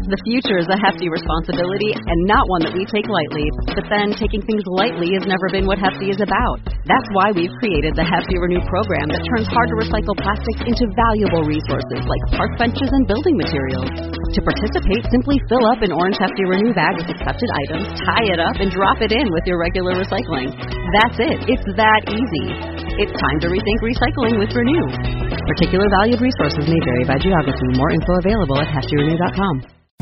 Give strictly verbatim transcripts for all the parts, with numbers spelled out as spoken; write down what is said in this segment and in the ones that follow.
The future is a hefty responsibility and not one that we take lightly. But then, taking things lightly has never been what Hefty is about. That's why we've created the Hefty Renew program that turns hard-to-recycle plastics into valuable resources like park benches and building materials. To participate, simply fill up an orange Hefty Renew bag with accepted items, tie it up, and drop it in with your regular recycling. That's it. It's that easy. It's time to rethink recycling with Renew. Particular valued resources may vary by geography. More info available at hefty renew dot com.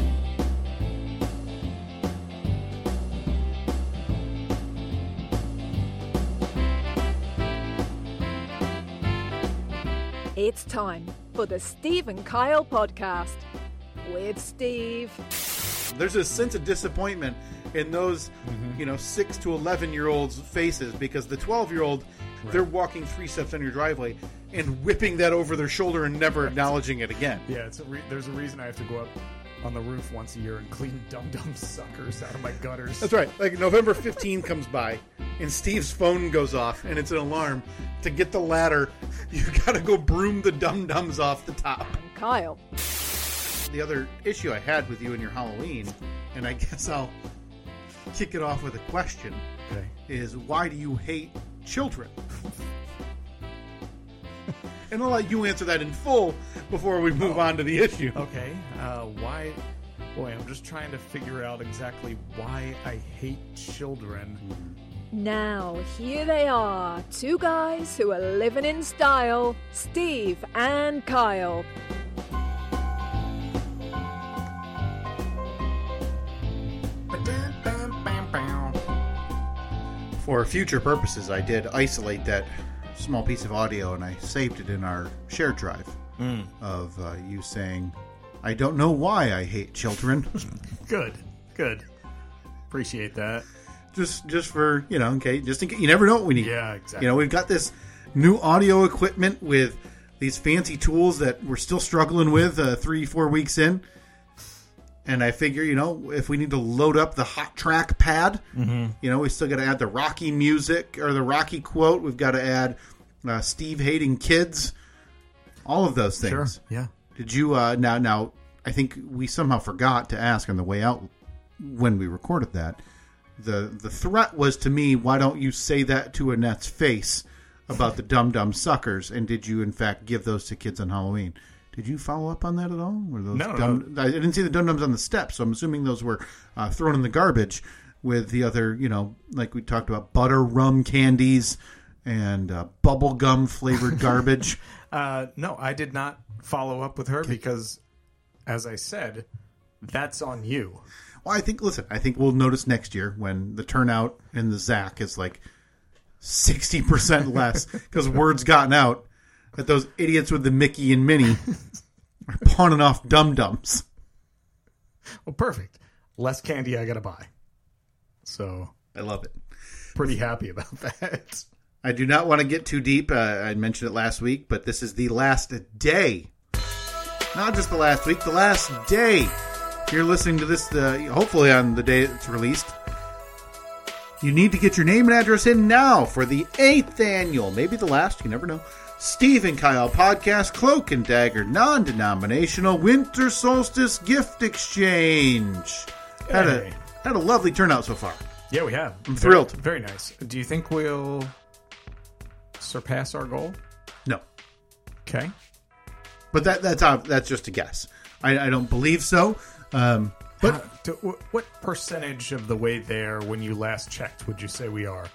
It's time for the Steve and Kyle podcast with Steve. There's a sense of disappointment in those, mm-hmm. you know, six to eleven year olds' faces because the twelve year old, right. they're walking three steps on your driveway and whipping that over their shoulder and never right. acknowledging it again. Yeah, it's a re- there's a reason I have to go up on the roof once a year and clean dum-dum suckers out of my gutters. That's right. Like November fifteenth comes by and Steve's phone goes off and it's an alarm. To get the ladder, you gotta go broom the dum-dums off the top. And Kyle. The other issue I had with you and your Halloween, and I guess I'll kick it off with a question, okay. is why do you hate children? And I'll let you answer that in full before we move oh. on to the issue. Okay. Uh, why? Boy, I'm just trying to figure out exactly why I hate children. Now, here they are, two guys who are living in style, Steve and Kyle. For future purposes, I did isolate that small piece of audio and I saved it in our shared drive mm. of uh, you saying, I don't know why I hate children. Good, good. Appreciate that. Just just for, you know, okay, just in case, you never know what we need. Yeah, exactly. You know, we've got this new audio equipment with these fancy tools that we're still struggling with uh, three, four weeks in. And I figure, you know, if we need to load up the hot track pad, mm-hmm. you know, we still got to add the Rocky music or the Rocky quote. We've got to add uh, Steve hating kids, all of those things. Sure, yeah. Did you, uh, now, now, I think we somehow forgot to ask on the way out when we recorded that. The the threat was to me, why don't you say that to Annette's face about the dum-dum suckers? And did you, in fact, give those to kids on Halloween? Did you follow up on that at all? Were those no, dumb, no. I didn't see the dum-dums on the steps, so I'm assuming those were uh, thrown in the garbage with the other, you know, like we talked about, butter rum candies and uh, bubble gum flavored garbage. uh, no, I did not follow up with her okay. because, as I said, that's on you. Well, I think, listen, I think we'll notice next year when the turnout in the Zach is like sixty percent less because word's gotten out that those idiots with the Mickey and Minnie are pawning off dum-dums. Well, perfect. Less candy I got to buy. So I love it. Pretty happy about that. I do not want to get too deep. Uh, I mentioned it last week, but this is the last day. Not just the last week, the last day. You're listening to this, uh, hopefully on the day it's released. You need to get your name and address in now for the eighth annual, maybe the last, you never know, Steve and Kyle Podcast Cloak and Dagger Non-Denominational Winter Solstice Gift Exchange. Hey. Had a had a lovely turnout so far. Yeah, we have. I'm very, thrilled. Very nice. Do you think we'll surpass our goal? No. Okay. But that that's uh, that's just a guess. I, I don't believe so. Um, but How, do, what percentage of the way there when you last checked would you say we are?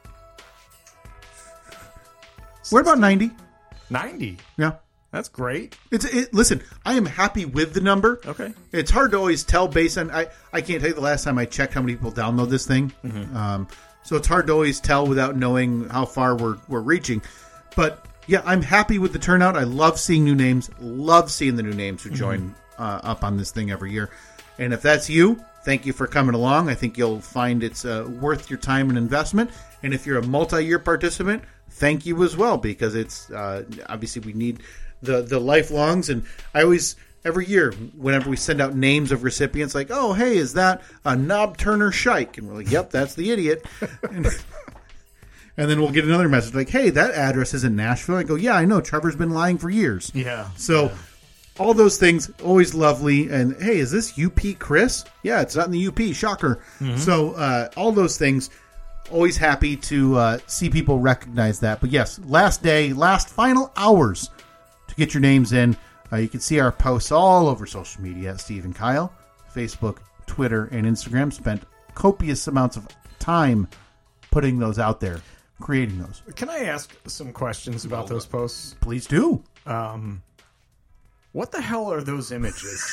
We're about ninety. ninety? Yeah. That's great. It's it, listen, I am happy with the number. Okay. It's hard to always tell based on, I, I can't tell you the last time I checked how many people download this thing. Mm-hmm. Um, so it's hard to always tell without knowing how far we're, we're reaching. But yeah, I'm happy with the turnout. I love seeing new names. Love seeing the new names who join mm-hmm. uh, up on this thing every year. And if that's you, thank you for coming along. I think you'll find it's uh, worth your time and investment. And if you're a multi-year participant, thank you as well, because it's uh, obviously we need the the lifelongs. And I always, every year, whenever we send out names of recipients, like, oh, hey, is that a Knob Turner Shike? And we're like, yep, that's the idiot. and, and then we'll get another message like, hey, that address is in Nashville. I go, yeah, I know. Trevor's been lying for years. Yeah. So yeah. all those things, always lovely. And hey, is this U P Chris? Yeah, it's not in the U P. Shocker. Mm-hmm. So uh, all those things, always happy to uh, see people recognize that. But yes, last day, last final hours to get your names in. Uh, you can see our posts all over social media at Steve and Kyle, Facebook, Twitter, and Instagram. Spent copious amounts of time putting those out there, creating those. Can I ask some questions about well, those posts? Please do. Um, what the hell are those images?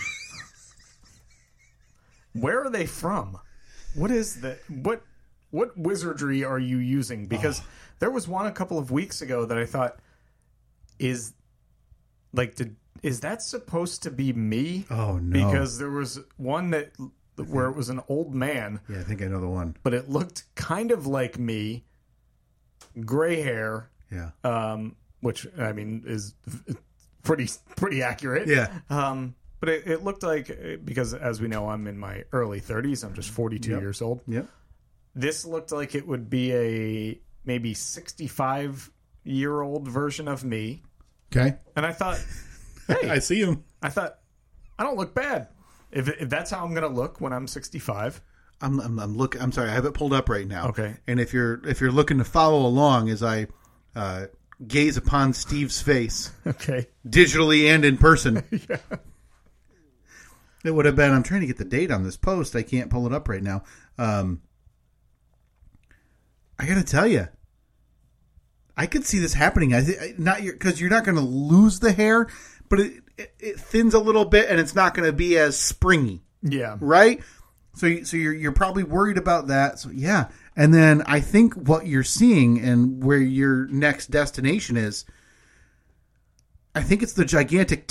Where are they from? What is that? What what wizardry are you using? Because oh. there was one a couple of weeks ago that I thought is like, did is that supposed to be me? Oh no! Because there was one that where it was an old man. Yeah, I think I know the one. But it looked kind of like me, gray hair. Yeah. Um, which I mean is pretty pretty accurate. Yeah. Um, but it, it looked like, because as we know, I'm in my early thirties. I'm just forty-two yep. years old. Yep. This looked like it would be a maybe sixty-five year old version of me. Okay. And I thought, hey, I see him. I thought, I don't look bad. If, if that's how I'm going to look when I'm sixty-five. I'm I'm, I'm look. I'm sorry, I have it pulled up right now. Okay. And if you're if you're looking to follow along as I uh, gaze upon Steve's face, okay, digitally and in person, yeah. It would have been. I'm trying to get the date on this post. I can't pull it up right now. Um, I got to tell you, I could see this happening. I th- not because you're not going to lose the hair, but it, it, it thins a little bit, and it's not going to be as springy. Yeah. Right. So, you, so you're you're probably worried about that. So yeah, and then I think what you're seeing and where your next destination is, I think it's the gigantic. T-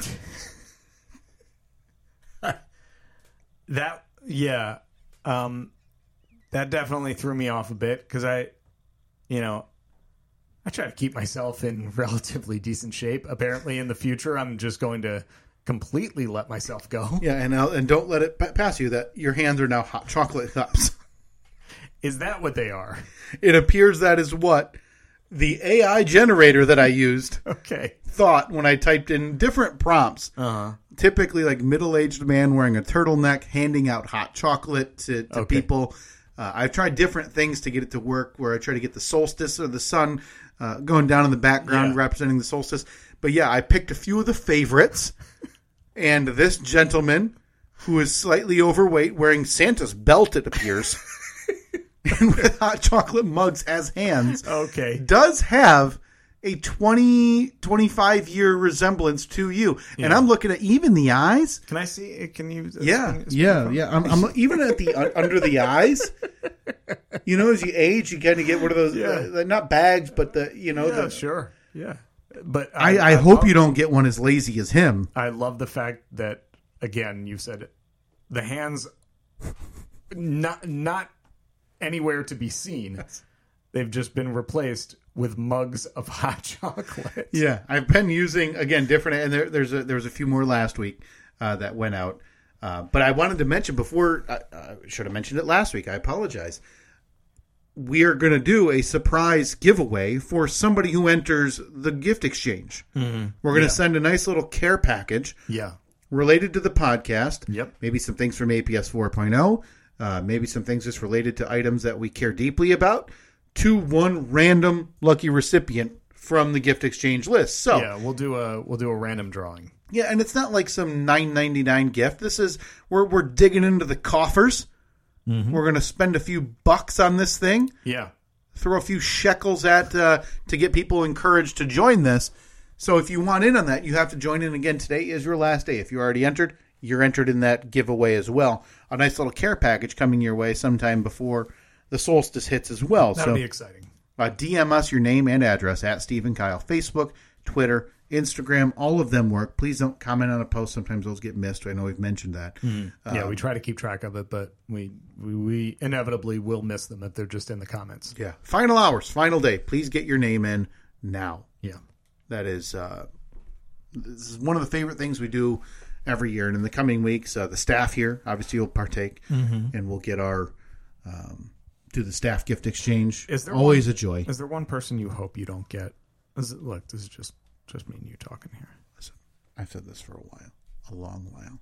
that yeah, um, that definitely threw me off a bit because I, you know, I try to keep myself in relatively decent shape. Apparently, in the future, I'm just going to completely let myself go. Yeah, and uh, and don't let it p- pass you that your hands are now hot chocolate cups. Is that what they are? It appears that is what the A I generator that I used okay. thought when I typed in different prompts. Uh-huh. Typically, like middle-aged man wearing a turtleneck, handing out hot chocolate to, to okay. people. Uh, I've tried different things to get it to work, where I try to get the solstice or the sun uh, going down in the background, yeah. representing the solstice. But yeah, I picked a few of the favorites. And this gentleman, who is slightly overweight, wearing Santa's belt, it appears, and with hot chocolate mugs as hands, okay, does have a twenty, twenty-five year resemblance to you. Yeah. And I'm looking at even the eyes. Can I see? Can you? Yeah, spin, spin yeah, yeah. I'm, I'm even at the uh, under the eyes. You know, as you age, you kind of get one of those, yeah. uh, not bags, but the, you know, yeah, the sure, yeah. But I, I, I, I hope love, you don't get one as lazy as him. I love the fact that, again, you said it, the hands not not anywhere to be seen. They've just been replaced with mugs of hot chocolate. Yeah, I've been using, again, different, and there, there's a, there was a few more last week uh, that went out. Uh, but I wanted to mention before, I, I should have mentioned it last week. I apologize. We are going to do a surprise giveaway for somebody who enters the gift exchange. Mm-hmm. We're going to yeah. send a nice little care package yeah. related to the podcast. Yep. Maybe some things from A P S four point oh. Uh, maybe some things just related to items that we care deeply about. To one random lucky recipient from the gift exchange list. So yeah, we'll do a we'll do a random drawing. Yeah, and it's not like some nine ninety-nine gift. This is we're we're digging into the coffers. Mm-hmm. We're going to spend a few bucks on this thing. Yeah. Throw a few shekels at uh, to get people encouraged to join this. So if you want in on that, you have to join in again. Today is your last day. If you already entered, you're entered in that giveaway as well. A nice little care package coming your way sometime before the solstice hits as well. That'll so, be exciting. Uh, D M us your name and address at Steve and Kyle. Facebook, Twitter, Instagram, all of them work. Please don't comment on a post. Sometimes those get missed. I know we've mentioned that. Mm. Um, yeah, we try to keep track of it, but we, we we inevitably will miss them if they're just in the comments. Yeah. Final hours, final day. Please get your name in now. Yeah. That is, uh, this is one of the favorite things we do every year. And in the coming weeks, uh, the staff here, obviously, will partake, mm-hmm. and we'll get our, um, do the staff gift exchange. Is there always one, a joy. Is there one person you hope you don't get? Is it, look, this is just, just me and you talking here. Listen, I've said this for a while, a long while.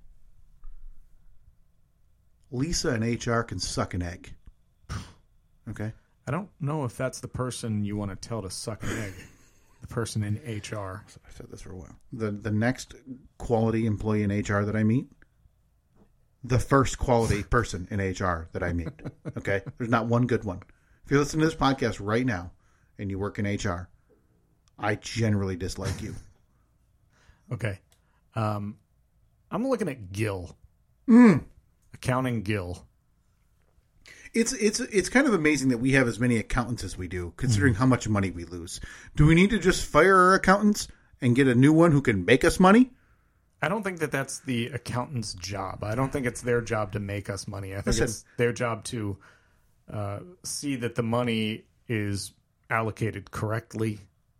Lisa in H R can suck an egg. Okay? I don't know if that's the person you want to tell to suck an egg. The person in H R. I've said this for a while. The the next quality employee in H R that I meet, the first quality person in H R that I meet. Okay? There's not one good one. If you're listening to this podcast right now and you work in H R, I generally dislike you. Okay. Um, I'm looking at Gil. Mm. Accounting Gil. It's it's it's kind of amazing that we have as many accountants as we do, considering mm. how much money we lose. Do we need to just fire our accountants and get a new one who can make us money? I don't think that that's the accountant's job. I don't think it's their job to make us money. I think Listen, it's their job to uh, see that the money is allocated correctly.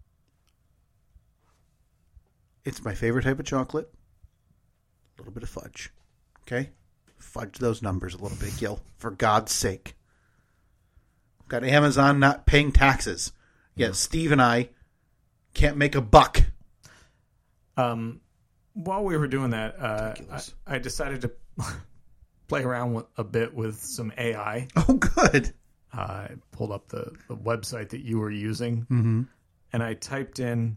It's my favorite type of chocolate. A little bit of fudge. Okay? Fudge those numbers a little bit, Gil. For God's sake. Got Amazon not paying taxes. Yet mm. Steve and I can't make a buck. Um, while we were doing that, uh, I, I decided to play around with, a bit with some A I. Oh, good. Uh, I pulled up the, the website that you were using, mm-hmm. and I typed in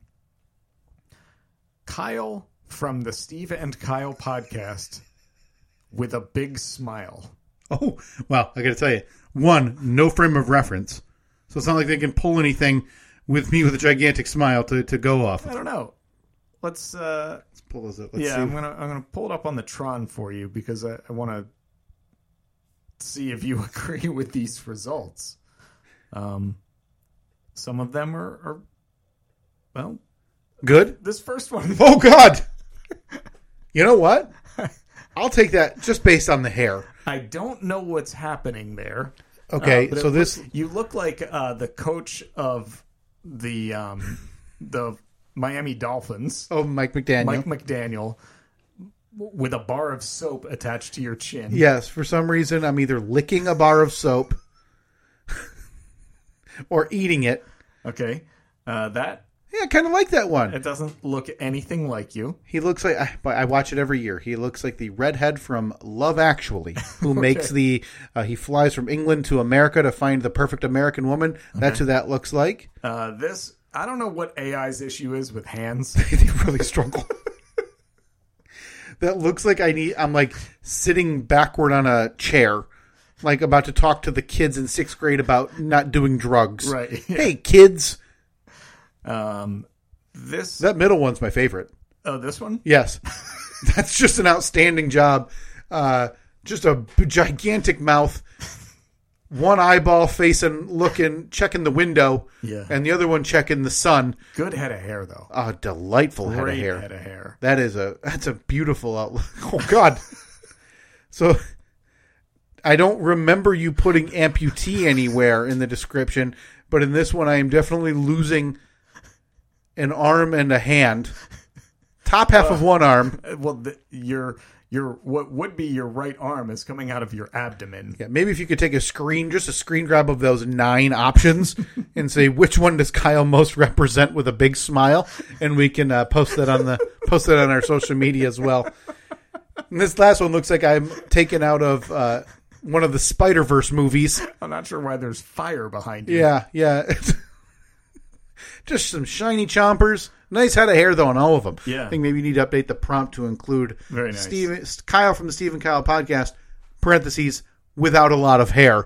Kyle from the Steve and Kyle podcast with a big smile. Oh, well, I got to tell you. One, no frame of reference. So it's not like they can pull anything with me with a gigantic smile to, to go off. I don't know. Let's uh, let's pull those up. Let's yeah, see. I'm gonna I'm gonna pull it up on the Tron for you because I, I want to see if you agree with these results. Um, some of them are, are well, good. This first one. Oh God! You know what? I'll take that just based on the hair. I don't know what's happening there. Okay, uh, so this looks, you look like uh, the coach of the um, the Miami Dolphins. Oh, Mike McDaniel. Mike McDaniel with a bar of soap attached to your chin. Yes, for some reason I'm either licking a bar of soap or eating it. Okay, uh, that. Yeah, I kind of like that one. It doesn't look anything like you. He looks like, I, I watch it every year. He looks like the redhead from Love Actually, who okay. makes the, uh, he flies from England to America to find the perfect American woman. Okay. That's who that looks like. Uh, this, I don't know what A I's issue is with hands. They really struggle. That looks like I need, I'm like sitting backward on a chair, like about to talk to the kids in sixth grade about not doing drugs. Right. Yeah. Hey, kids. Um, this that middle one's my favorite. Oh, this one? Yes, that's just an outstanding job. Uh, just a gigantic mouth, one eyeball facing, looking, checking the window, yeah, and the other one checking the sun. Good head of hair, though. A delightful Great head of hair. Head of hair. That is a that's a beautiful outlook. Oh God. So I don't remember you putting amputee anywhere in the description, but in this one, I am definitely losing an arm and a hand. Top half uh, of one arm. Well, the, your your what would be your right arm is coming out of your abdomen. Yeah, maybe if you could take a screen, just a screen grab of those nine options, and say which one does Kyle most represent with a big smile, and we can uh, post that on the post that on our social media as well. And this last one looks like I'm taken out of uh, one of the Spider-Verse movies. I'm not sure why there's fire behind you. Yeah, yeah. Just some shiny chompers. Nice head of hair, though, on all of them. Yeah. I think maybe you need to update the prompt to include Very nice. Steve, Kyle from the Steve and Kyle podcast, parentheses, without a lot of hair.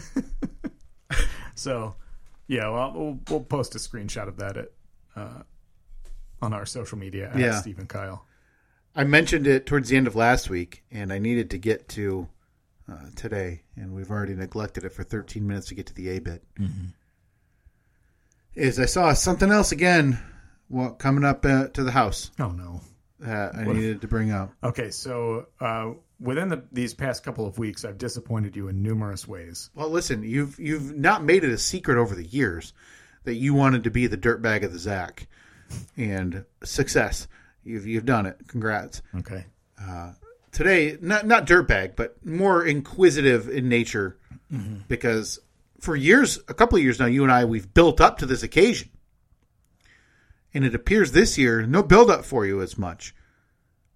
So, yeah, well, we'll, we'll post a screenshot of that at, uh, on our social media at yeah. Steve and Kyle. I mentioned it towards the end of last week, and I needed to get to uh, today, and we've already neglected it for thirteen minutes to get to the A-bit. Mm-hmm. Is I saw something else again well, coming up uh, to the house. Oh, no. Uh, I what needed if, to bring up. Okay, so uh, within the, these past couple of weeks, I've disappointed you in numerous ways. Well, listen, you've you've not made it a secret over the years that you wanted to be the dirtbag of the Zach, and success. You've you've done it. Congrats. Okay. Uh, today, not not dirtbag, but more inquisitive in nature, mm-hmm. because for years, a couple of years now, you and I, we've built up to this occasion. And it appears this year, no build up for you as much.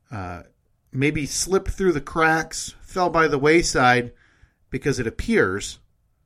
uh, maybe slipped through the cracks, fell by the wayside, because it appears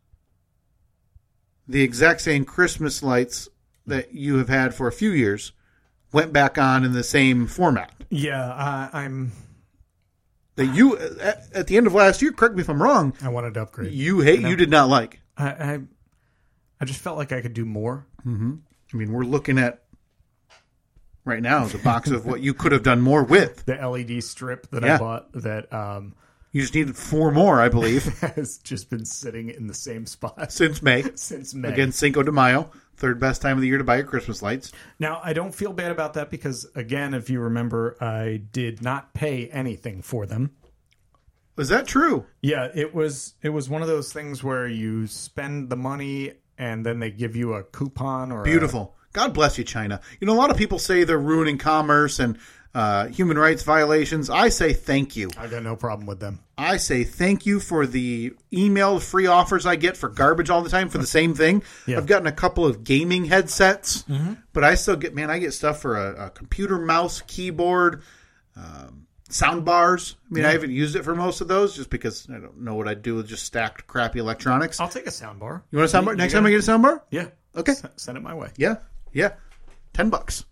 the exact same Christmas lights that you have had for a few years went back on in the same format. Yeah, uh, I'm... That you, at, at the end of last year, correct me if I'm wrong, I wanted to upgrade. you hate, you did not like. I, I I just felt like I could do more. Mm-hmm. I mean, we're looking at, right now, the box of what you could have done more with. The L E D strip that Yeah. I bought that um, You just needed four more, I believe, has just been sitting in the same spot since May. since May. Again, Cinco de Mayo, third best time of the year to buy your Christmas lights. Now, I don't feel bad about that because, again, if you remember, I did not pay anything for them. Was that true? Yeah, it was it was one of those things where you spend the money and then they give you a coupon or Beautiful. God bless you, China. You know, a lot of people say they're ruining commerce and uh, human rights violations. I say thank you. A, I got no problem with them. I say thank you for the email free offers I get for garbage all the time for the same thing. Yeah. I've gotten a couple of gaming headsets, mm-hmm. but I still get, man, I get stuff for a, a computer, mouse, keyboard, um, sound bars. I mean, Yeah. I haven't used it for most of those just because I don't know what I'd do with just stacked crappy electronics. I'll take a sound bar. You want a sound bar? You- Next you time I gotta- get a sound bar? Yeah. Okay. S- send it my way. Yeah. Yeah. Ten bucks.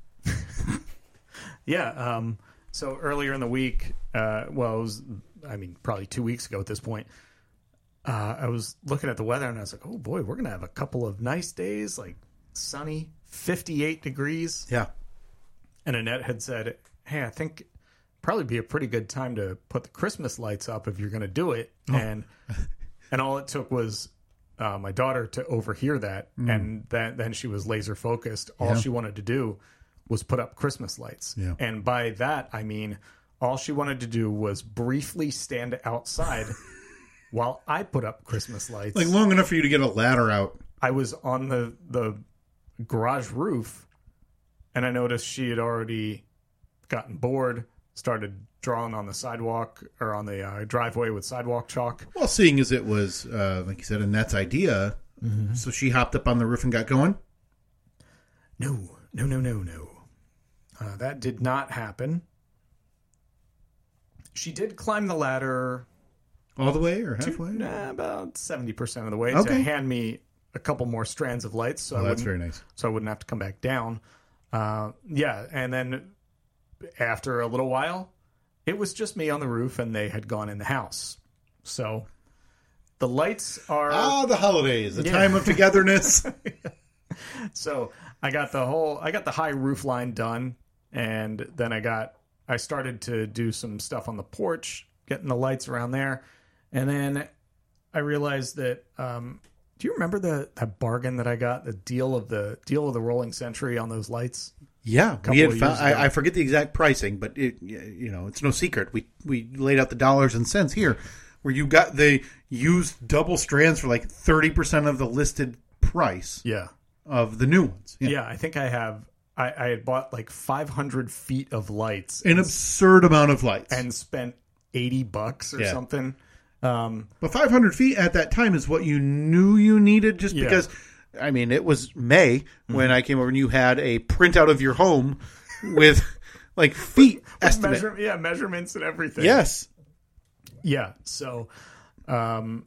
Yeah. Um, so earlier in the week, uh, well, it was, I mean, probably two weeks ago at this point, uh, I was looking at the weather and I was like, oh boy, we're going to have a couple of nice days, like sunny, fifty-eight degrees. Yeah. And Annette had said, hey, I think probably be a pretty good time to put the Christmas lights up if you're going to do it. Oh. And and all it took was uh, my daughter to overhear that. Mm. And then, then she was laser focused. All Yeah. she wanted to do was put up Christmas lights. Yeah. And by that, I mean, all she wanted to do was briefly stand outside while I put up Christmas lights. Like long enough for you to get a ladder out. I was on the, the garage roof and I noticed she had already gotten bored, started drawing on the sidewalk or on the uh, driveway with sidewalk chalk. Well, seeing as it was, uh, like you said, Annette's idea, Mm-hmm. so she hopped up on the roof and got going? No, no, no, no, no. Uh, that did not happen. She did climb the ladder All the way or halfway? nah, about seventy percent of the way Okay. to hand me a couple more strands of lights. So Oh, I that's wouldn't- very nice. so I wouldn't have to come back down. Uh, yeah, and then after a little while, it was just me on the roof, and they had gone in the house. So the lights are. Ah, the holidays, the Yeah. time of togetherness. So I got the whole, I got the high roof line done, and then I got, I started to do some stuff on the porch, getting the lights around there, and then I realized that. Um, do you remember the that bargain that I got, the deal of the deal of the rolling century on those lights? Yeah, Couple we had of found, years ago. I, I forget the exact pricing, but it, you know, it's no secret. We we laid out the dollars and cents here, where you got the used double strands for like thirty percent of the listed price Yeah. of the new ones. Yeah, I think I have. I, I had bought like five hundred feet of lights An absurd amount of lights. and spent eighty bucks or Yeah. something. Um, But five hundred feet at that time is what you knew you needed just Yeah. because, I mean, it was May when I came over and you had a printout of your home with like feet estimate. measure, yeah, measurements and everything. Yes. Yeah. So, um,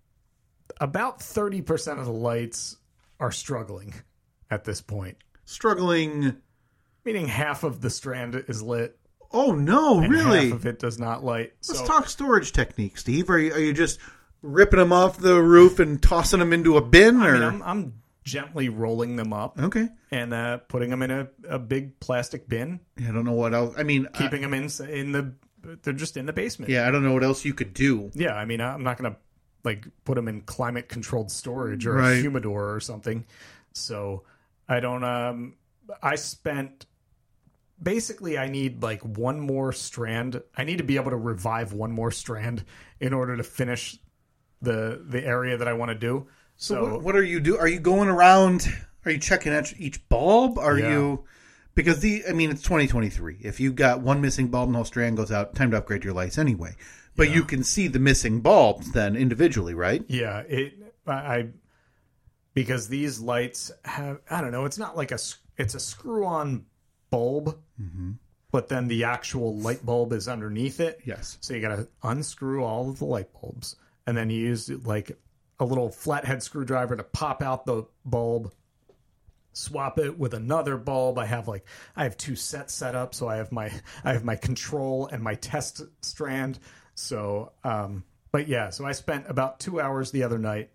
about thirty percent of the lights are struggling at this point, Struggling. meaning half of the strand is lit. Oh, no, And really? half of it does not light. Let's So, talk storage technique, Steve. Are you, are you just ripping them off the roof and tossing them into a bin? I Or mean, I'm, I'm gently rolling them up Okay. and uh, putting them in a, a big plastic bin. I don't know what else. I mean, I- Keeping them in in the they're just in the basement. yeah, I don't know what else you could do. Yeah, I mean, I'm not going to like put them in climate controlled storage or Right. a humidor or something. So I don't. Um, I spent basically. I need like one more strand. I need to be able to revive one more strand in order to finish the the area that I want to do. So, So what, what are you do? Are you going around? Are you checking each, each bulb? Are Yeah. you? Because the, I mean, it's twenty twenty-three. If you've got one missing bulb and the whole strand goes out, time to upgrade your lights anyway. But you can see the missing bulbs then individually, right? yeah, it. I, I because these lights have. I don't know. It's not like a. s- It's a screw on bulb. but then the actual light bulb is underneath it. Yes. So you got to unscrew all of the light bulbs, and then you use like a little flathead screwdriver to pop out the bulb, swap it with another bulb. I have like I have two sets set up, so I have my I have my control and my test strand. So, um, but yeah, so I spent about two hours the other night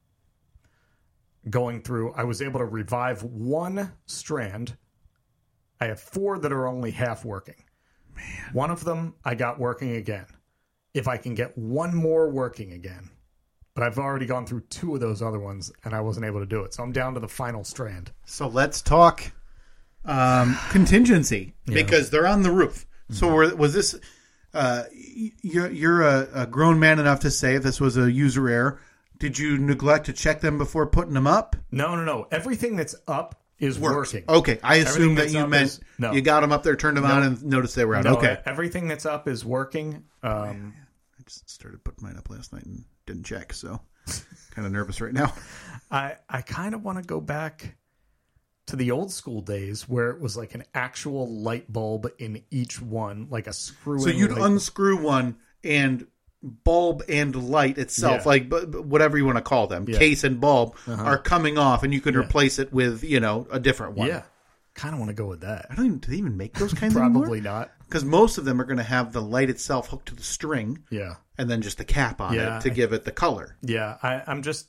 going through. I was able to revive one strand. I have four that are only half working. Man. One of them I got working again. If I can get one more working again. But I've already gone through two of those other ones, and I wasn't able to do it. So I'm down to the final strand. So let's talk um, contingency, Yeah. because they're on the roof. So were, was this... Uh, you're you're a, a grown man enough to say if this was a user error. Did you neglect to check them before putting them up? No, no, no. Everything that's up is Works. working. Okay, I Everything assumed that that's you up meant is- no. you got them up there, turned them No. on, and noticed they were out. No, Okay. Everything that's up is working. Um, I just started putting mine up last night and didn't check, so kind of nervous right now. I, I kind of want to go back to the old school days where it was like an actual light bulb in each one, like a screw. So you'd unscrew one and bulb and light itself, Yeah. like b- b- whatever you want to call them, Yeah. case and bulb, Uh-huh. are coming off, and you could Yeah. replace it with, you know, a different one. Yeah. Kind of want to go with that. I don't even, do they even make those kinds Probably not. Because most of them are going to have the light itself hooked to the string Yeah. and then just the cap on Yeah, it to I- give it the color. Yeah. I, I'm just.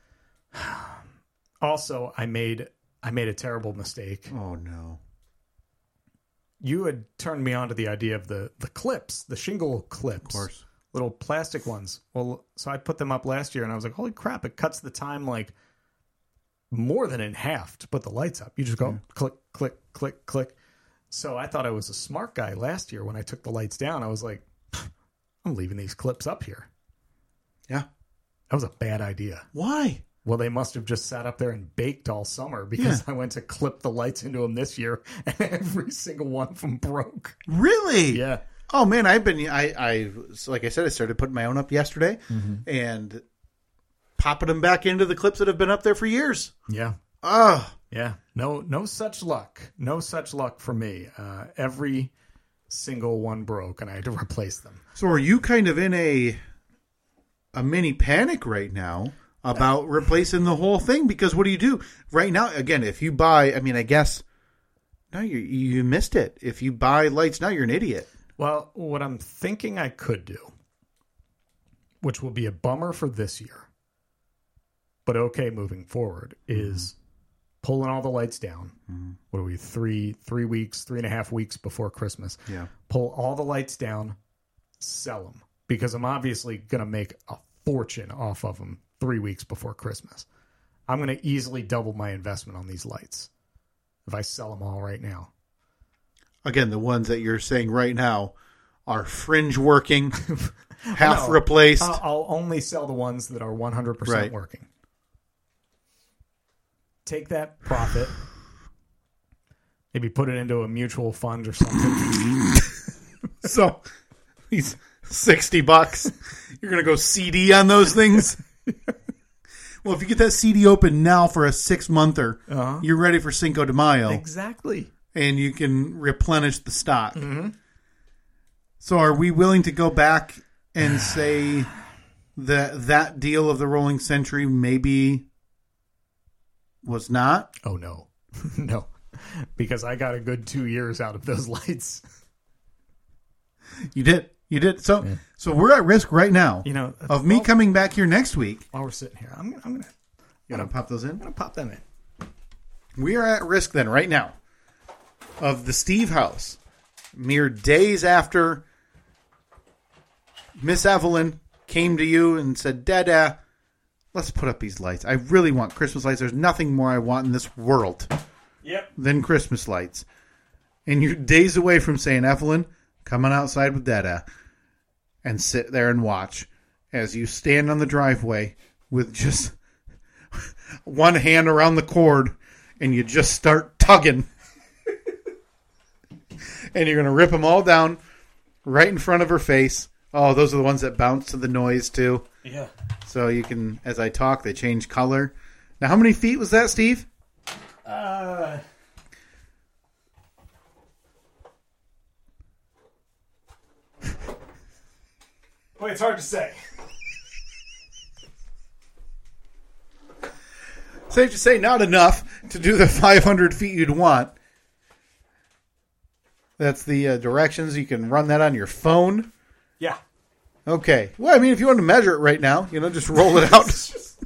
Also, I made I made a terrible mistake. Oh, no. You had turned me on to the idea of the the clips, the shingle clips. Of course. Little plastic ones. Well, so I put them up last year, and I was like, holy crap, it cuts the time like more than in half to put the lights up. You just go click, click, click, click. So I thought I was a smart guy last year when I took the lights down. I was like, I'm leaving these clips up here. Yeah. That was a bad idea. Why? Well, they must have just sat up there and baked all summer because Yeah. I went to clip the lights into them this year, and every single one of them broke. Really? Yeah. Oh, man, I've been, I, I, so like I said, I started putting my own up yesterday and popping them back into the clips that have been up there for years. Yeah. Oh, Yeah, no, no such luck. No such luck for me. Uh, every single one broke, and I had to replace them. so are you kind of in a, a mini panic right now about replacing the whole thing? Because what do you do right now? Again, if you buy, I mean, I guess, no, you, you missed it. If you buy lights now, you're an idiot. Well, what I'm thinking I could do, which will be a bummer for this year, but okay moving forward, is pulling all the lights down. Mm-hmm. What are we, three, three weeks, three and a half weeks before Christmas? Yeah. Pull all the lights down, sell them, because I'm obviously going to make a fortune off of them three weeks before Christmas. I'm going to easily double my investment on these lights if I sell them all right now. Again, the ones that you're saying right now are fringe working, half No, replaced. I'll, I'll only sell the ones that are one hundred percent Right. working. Take that profit, maybe put it into a mutual fund or something. So these sixty bucks, you're going to go C D on those things? Well, if you get that C D open now for a six-monther, Uh-huh. you're ready for Cinco de Mayo, Exactly. and you can replenish the stock. Mm-hmm. So are we willing to go back and say that that deal of the Rolling Century maybe was not? Oh, no. No. Because I got a good two years out of those lights. You did. You did. So so we're at risk right now You know, of me while- coming back here next week. While we're sitting here, I'm, I'm going to You want to pop those in? I'm gonna pop them in. We are at risk then, right now, of the Steve house. Mere days after Miss Evelyn came to you and said, Dada, let's put up these lights. I really want Christmas lights. There's nothing more I want in this world Yep. than Christmas lights. And you're days away from saying, Evelyn, come on outside with Dada and sit there and watch as you stand on the driveway with just one hand around the cord and you just start tugging. And you're going to rip them all down right in front of her face. Oh, those are the ones that bounce to the noise too. Yeah. So you can, as I talk, they change color. Now, how many feet was that, Steve? Uh, Boy, it's hard to say. Safe to say, not enough to do the five hundred feet you'd want. That's the uh, directions. You can run that on your phone. Yeah. Okay. Well, I mean, if you want to measure it right now, you know, just roll it out.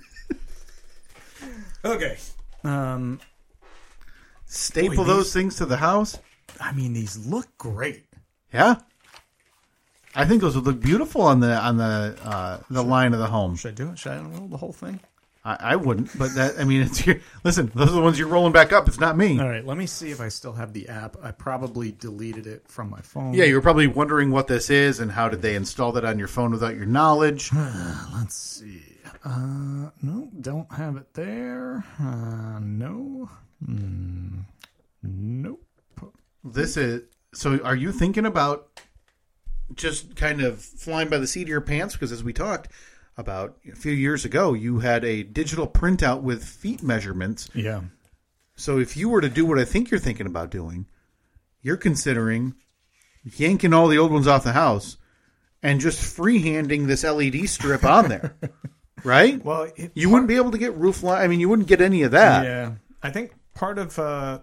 Okay. Um, Staple boy, those these, things to the house. I mean, these look great. Yeah. I think those would look beautiful on the on the uh, the should, line of the home. Should I do it? Should I roll the whole thing? I, I wouldn't, but that I mean, it's your listen. Those are the ones you're rolling back up. It's not me. All right, let me see if I still have the app. I probably deleted it from my phone. Yeah, you were probably wondering what this is and how did they install that on your phone without your knowledge. Let's see. Uh, no, don't have it there. Uh, no. Mm, nope. This is so. Are you thinking about just kind of flying by the seat of your pants? Because as we talked about a few years ago, you had a digital printout with feet measurements. Yeah. So if you were to do what I think you're thinking about doing, you're considering yanking all the old ones off the house and just freehanding this L E D strip on there, right? Well, it, you part, wouldn't be able to get roof line. I mean, you wouldn't get any of that. Yeah. I think part of uh,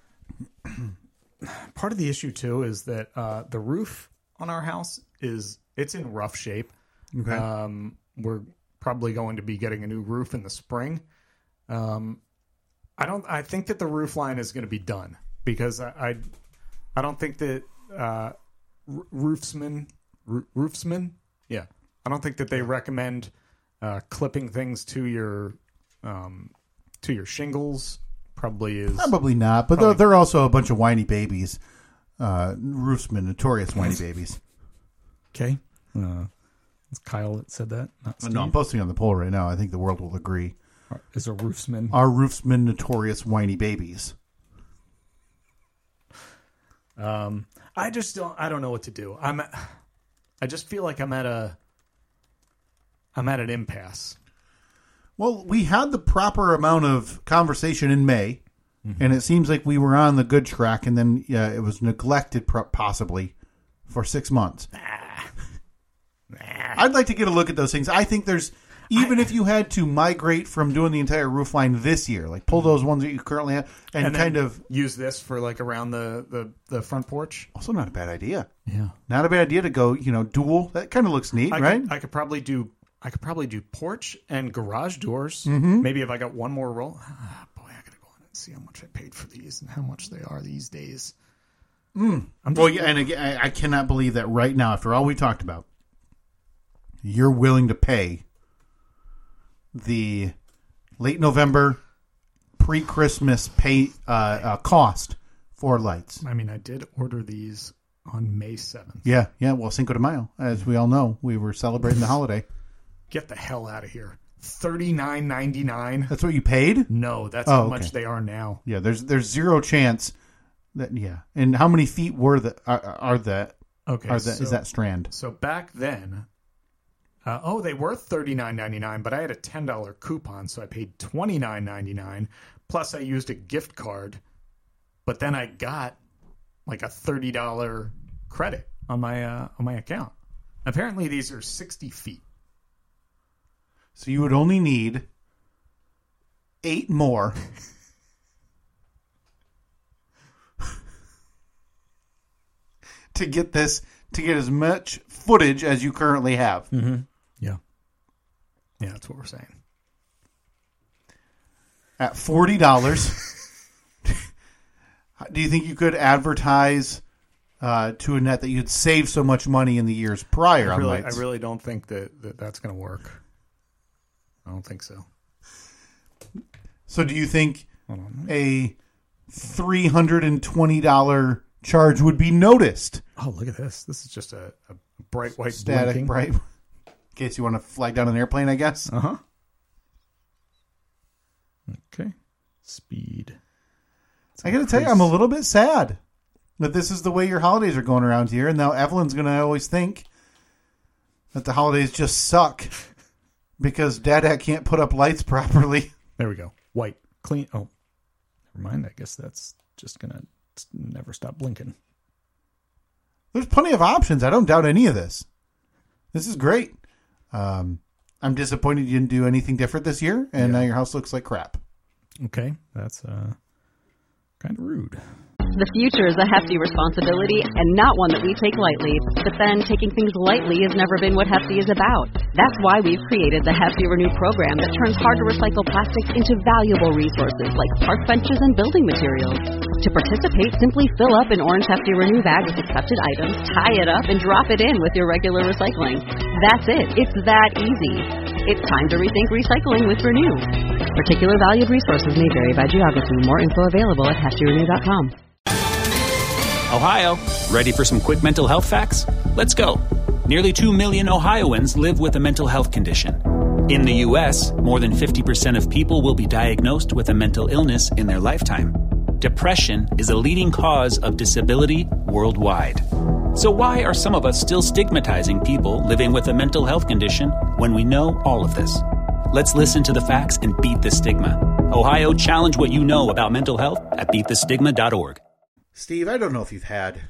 part of the issue too is that uh, the roof on our house is it's in rough shape. Okay. Um, we're probably going to be getting a new roof in the spring. Um, I don't. I think that the roof line is going to be done because I, I, I don't think that uh, r- roofsmen, r- roofsmen, yeah, I don't think that they recommend uh, clipping things to your, um, to your shingles. Probably is probably not, but probably, they're, they're also a bunch of whiny babies. Uh, roofsmen, notorious whiny babies. Okay, uh, it's Kyle that said that. Not Steve. No, I'm posting on the poll right now. I think the world will agree. Is a roofsman? Are roofsmen notorious whiny babies? Um, I just don't. I don't know what to do. I'm. I just feel like I'm at a. I'm at an impasse. Well, we had the proper amount of conversation in May, mm-hmm. and it seems like we were on the good track, and then uh, it was neglected pro- possibly for six months. Nah. Nah. I'd like to get a look at those things. I think there's, even I, if you had to migrate from doing the entire roof line this year, like pull those ones that you currently have and, and kind of use this for like around the, the, the front porch. Also not a bad idea. Yeah. Not a bad idea to go, you know, dual. That kind of looks neat, I right? Could, I could probably do I could probably do porch and garage doors. Mm-hmm. Maybe if I got one more roll. Ah, boy, I gotta go on and see how much I paid for these and how much they are these days. Mm. Well, yeah, and again, I, I cannot believe that right now, after all we talked about, you're willing to pay the late November pre-Christmas pay uh, uh, cost for lights. I mean, I did order these on May seventh. Yeah, yeah. Well, Cinco de Mayo, as we all know, we were celebrating the holiday. Get the hell out of here! thirty-nine ninety-nine. That's what you paid? No, that's oh, how okay. much they are now. Yeah, there's there's zero chance that. Yeah, and how many feet were the are, are that? Okay, are that so, is that strand? So back then, uh, oh, they were thirty-nine ninety-nine, but I had a ten dollar coupon, so I paid twenty-nine ninety-nine. Plus, I used a gift card, but then I got like a thirty dollar credit on my uh, on my account. Apparently, these are sixty feet. So you would only need eight more. to get this, to get as much footage as you currently have. Mm-hmm. Yeah. Yeah, that's what we're saying. At forty dollars, do you think you could advertise uh, to Annette that you'd save so much money in the years prior I on really, lights? I really don't think that, that that's going to work. I don't think so. So do you think a three hundred twenty dollars charge would be noticed? Oh, look at this. This is just a, a bright white static, blinking. bright. In case you want to fly down an airplane, I guess. Uh-huh. Okay. Speed. It's I got to tell you, I'm a little bit sad that this is the way your holidays are going around here. And now Evelyn's going to always think that the holidays just suck because Dad can't put up lights properly. There we go. White. Clean. Oh, never mind. I guess that's just going to never stop blinking. There's plenty of options. I don't doubt any of this. This is great. Um, I'm disappointed you didn't do anything different this year, and Yeah. now your house looks like crap. Okay, that's uh, kind of rude. The future is a hefty responsibility and not one that we take lightly. But then taking things lightly has never been what Hefty is about. That's why we've created the Hefty Renew program that turns hard to recycle plastics into valuable resources like park benches and building materials. To participate, simply fill up an orange Hefty Renew bag with accepted items, tie it up, and drop it in with your regular recycling. That's it. It's that easy. It's time to rethink recycling with Renew. Particular valued resources may vary by geography. More info available at hefty renew dot com. Ohio, ready for some quick mental health facts? Let's go. Nearly two million Ohioans live with a mental health condition. In the U S, more than fifty percent of people will be diagnosed with a mental illness in their lifetime. Depression is a leading cause of disability worldwide. So why are some of us still stigmatizing people living with a mental health condition when we know all of this? Let's listen to the facts and beat the stigma. Ohio, challenge what you know about mental health at beat the stigma dot org. Steve, I don't know if you've had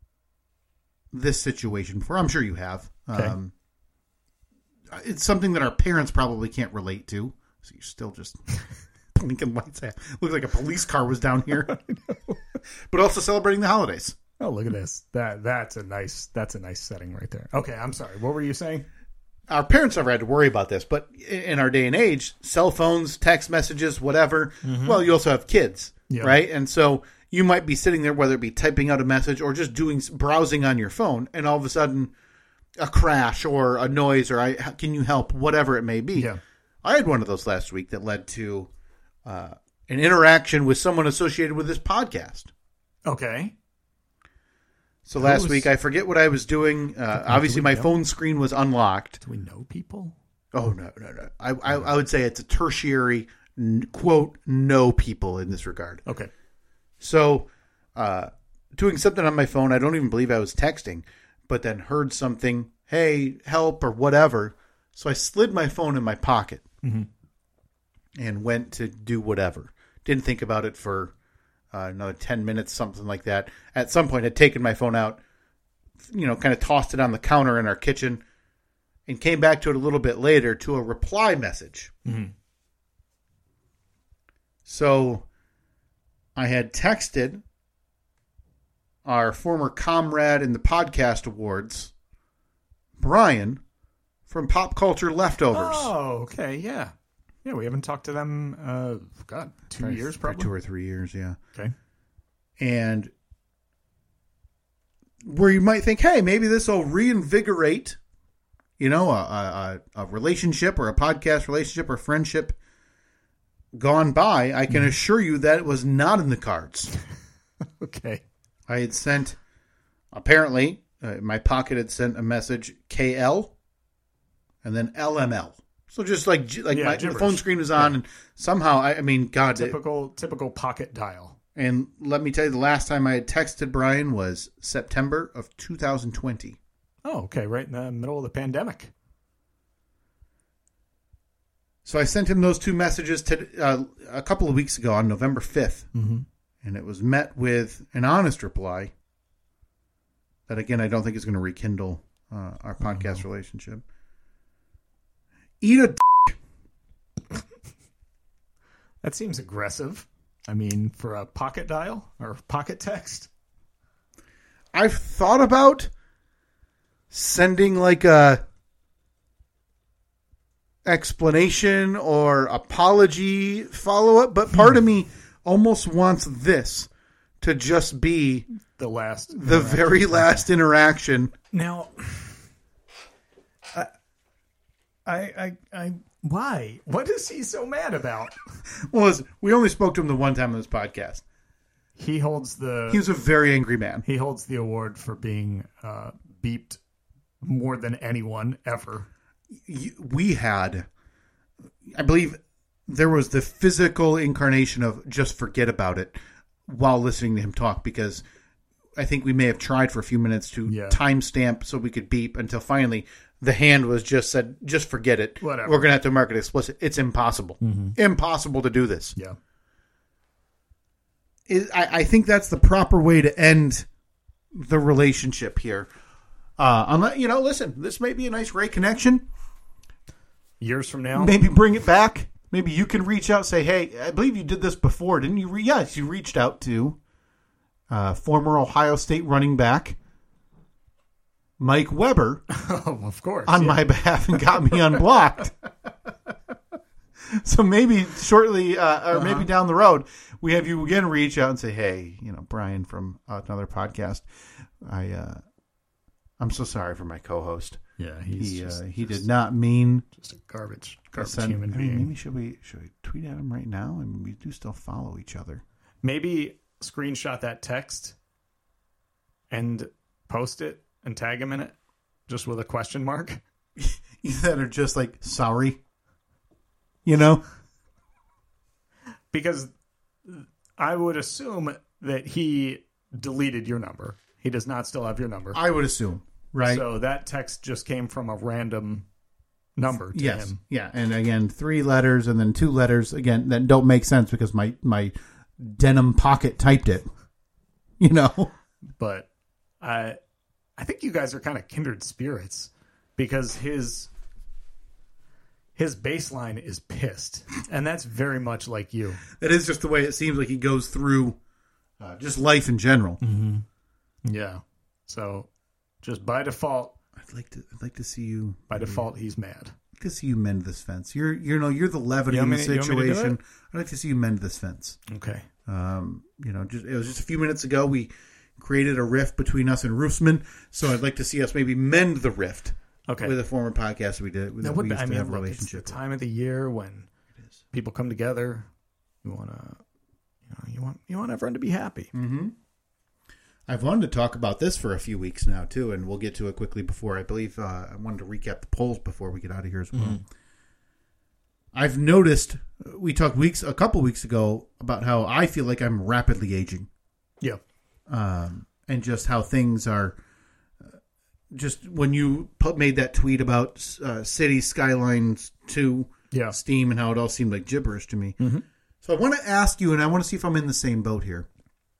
this situation before. I'm sure you have. Okay. Um, it's something that our parents probably can't relate to. So you're still just blinking lights out. Looks like a police car was down here. But also celebrating the holidays. Oh, look at this. That that's a nice that's a nice setting right there. Okay, I'm sorry. What were you saying? Our parents never had to worry about this, but in our day and age, cell phones, text messages, whatever. Mm-hmm. Well, you also have kids, yeah. right? And so you might be sitting there, whether it be typing out a message or just doing browsing on your phone, and all of a sudden a crash or a noise or I can you help, whatever it may be. Yeah. I had one of those last week that led to uh, an interaction with someone associated with this podcast. Okay. So last was, week, I forget what I was doing. Uh, obviously, my know? phone screen was unlocked. Do we know people? Oh, no, no, no. I, I, I would say it's a tertiary, quote, know people in this regard. Okay. So, uh, doing something on my phone, I don't even believe I was texting, but then heard something, hey, help or whatever. So I slid my phone in my pocket mm-hmm. and went to do whatever. Didn't think about it for uh, another ten minutes, something like that. At some point, I'd taken my phone out, you know, kind of tossed it on the counter in our kitchen and came back to it a little bit later to a reply message. Mm-hmm. So I had texted our former comrade in the podcast awards, Brian, from Pop Culture Leftovers. Oh, okay, yeah. Yeah, we haven't talked to them, uh, God, two probably, years probably? Two or three years, yeah. Okay. And where you might think, hey, maybe this will reinvigorate, you know, a, a, a relationship or a podcast relationship or friendship gone by, I can assure you that it was not in the cards. Okay. I had sent, apparently, uh, my pocket had sent a message, K L, and then L M L. So just like like yeah, my the phone screen was on, yeah. and somehow, I, I mean, God. Typical, it, typical pocket dial. And let me tell you, the last time I had texted Brian was September of two thousand twenty. Oh, okay, right in the middle of the pandemic. So I sent him those two messages to, uh, a couple of weeks ago on November fifth. Mm-hmm. And it was met with an honest reply that, again, I don't think is going to rekindle uh, our podcast oh, no. relationship. Eat a d- That seems aggressive. I mean, for a pocket dial or pocket text. I've thought about sending like a explanation or apology follow-up, but part of me almost wants this to just be the last, the very last interaction. Now, I, I, I, I, why? What is he so mad about? Well, listen, we only spoke to him the one time on this podcast. He holds the. He was a very angry man. He holds the award for being uh, beeped more than anyone ever. We had, I believe, there was the physical incarnation of just forget about it while listening to him talk, because I think we may have tried for a few minutes to yeah. timestamp so we could beep until finally the hand was just said, just forget it. Whatever. We're going to have to mark it explicit. It's impossible. Mm-hmm. Impossible to do this. Yeah. It, I, I think that's the proper way to end the relationship here. Uh, unless, you know, listen, this may be a nice Ray connection. Years from now, Maybe bring it back. Maybe you can reach out, say, hey, I believe you did this before, didn't you? Re- yes, you reached out to uh, former Ohio State running back Mike Weber oh, of course, on yeah. my behalf and got me unblocked. So maybe shortly, uh, or Uh-huh. maybe down the road, we have you again reach out and say, hey, you know, Brian from uh, another podcast, I, uh, I'm so sorry for my co-host. Yeah, he's He just, uh, he just, did not mean just a garbage, to garbage send- human I mean, being. maybe should we should we tweet at him right now? I mean, we do still follow each other. Maybe screenshot that text and post it and tag him in it, just with a question mark. That are just like sorry, you know. Because I would assume that he deleted your number. He does not still have your number. I would assume, right? So that text just came from a random number to yes, him. yeah, and again, three letters and then two letters again that don't make sense because my my denim pocket typed it, you know. But I I think you guys are kind of kindred spirits because his his baseline is pissed, and that's very much like you. That is just the way it seems like he goes through uh, just life in general. Mm-hmm. Yeah. So just by default, I'd like to I'd like to see you by default, he's mad. I'd like to see you mend this fence. You're you know you're the levity You in want the me to- you want me to do situation. it? I'd like to see you mend this fence. Okay. Um, you know, just it was just a few minutes ago we created a rift between us and Roofsman, so I'd like to see us maybe mend the rift. Okay. With a former podcast we did, that That we would, used I to mean, have a look, it's relationship. the with. time of the year when people come together. You want to, you know, you want you want everyone to be happy. Mm-hmm. I've wanted to talk about this for a few weeks now too, and we'll get to it quickly. Before I believe uh, I wanted to recap the polls before we get out of here as well. Mm-hmm. I've noticed we talked weeks a couple weeks ago about how I feel like I'm rapidly aging. Yeah. Um, and just how things are. Uh, just when you put, made that tweet about uh, City Skylines two Yeah. Steam and how it all seemed like gibberish to me. Mm-hmm. So I want to ask you, and I want to see if I'm in the same boat here.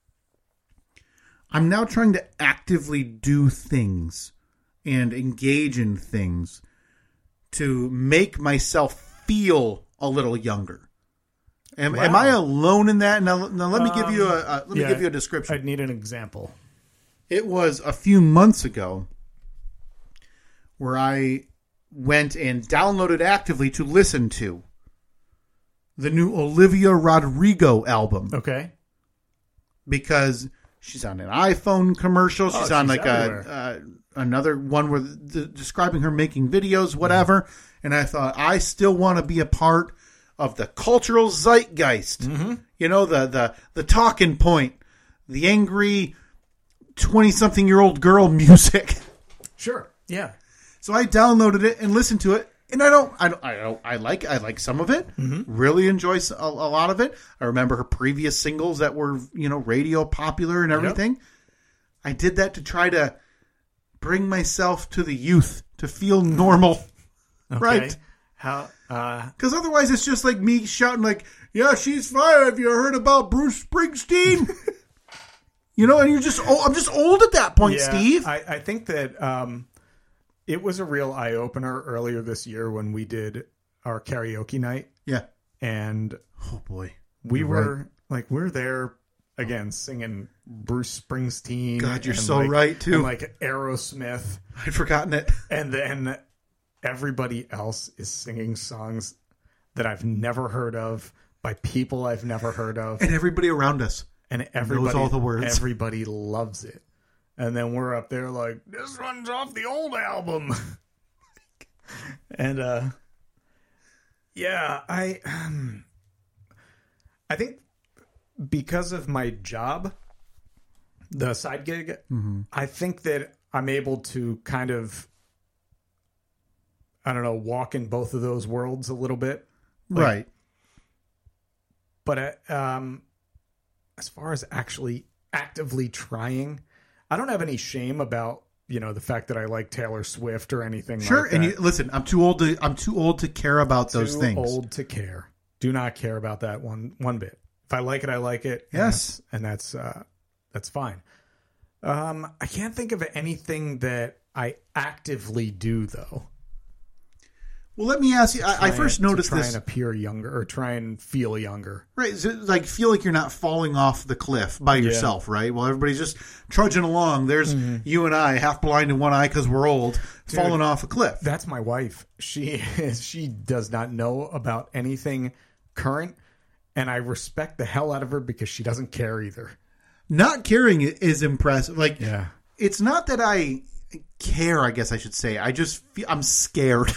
I'm now trying to actively do things and engage in things to make myself feel a little younger. Am, Wow. am I alone in that? Now, now let me give you a, a let me yeah, give you a description. I'd need an example. It was a few months ago where I went and downloaded actively to listen to the new Olivia Rodrigo album Okay. because she's on an iPhone commercial. She's Oh, on she's like everywhere. a uh, another one where the, describing her making videos, whatever. And I thought I still want to be a part of the cultural zeitgeist. Mm-hmm. You know, the the the talking point, the angry twenty-something-year-old girl music. Sure. Yeah. So I downloaded it and listened to it, and I don't, I don't, I don't, I like, I like some of it. Mm-hmm. Really enjoy s- a, a lot of it. I remember her previous singles that were, you know, radio popular and everything. Yep. I did that to try to bring myself to the youth, to feel normal, Okay. right? How? Uh, Because otherwise, it's just like me shouting, like, "Yeah, she's fire." Have you heard about Bruce Springsteen? You know, and you're just, oh, I'm just old at that point, yeah, Steve. I, I think that um, it was a real eye opener earlier this year when we did our karaoke night, Yeah. and Oh boy, we You're were right. like, we're there again singing Bruce Springsteen. God, you're and so like- right, too. and like Aerosmith, I'd forgotten it. and then everybody else is singing songs that I've never heard of by people I've never heard of. And everybody around us. And everybody, all the words. everybody loves it. And then we're up there like, this runs off the old album. and uh, yeah, I, um, I think because of my job, the side gig, Mm-hmm. I think that I'm able to kind of, I don't know, walk in both of those worlds a little bit. Like, Right. But uh, um, as far as actually actively trying, I don't have any shame about, you know, the fact that I like Taylor Swift or anything Sure. like And that. you listen, I'm too old to I'm too old to care about those Too things. old to care. Do not care about that one one bit. If I like it, I like it. and Yes. that's, and that's uh, that's fine. Um, I can't think of anything that I actively do, though. Well, let me ask you. I, I first to noticed try this. and appear younger or try and feel younger. Right, so, like feel like you're not falling off the cliff by yourself, right? Well, everybody's just trudging along. There's mm-hmm. you and I, half blind in one eye because we're old, Dude, falling off a cliff. That's my wife. She is, she does not know about anything current, and I respect the hell out of her because she doesn't care either. Not caring is impressive. Like, yeah. It's not that I care. I guess I should say. I just feel, I'm scared.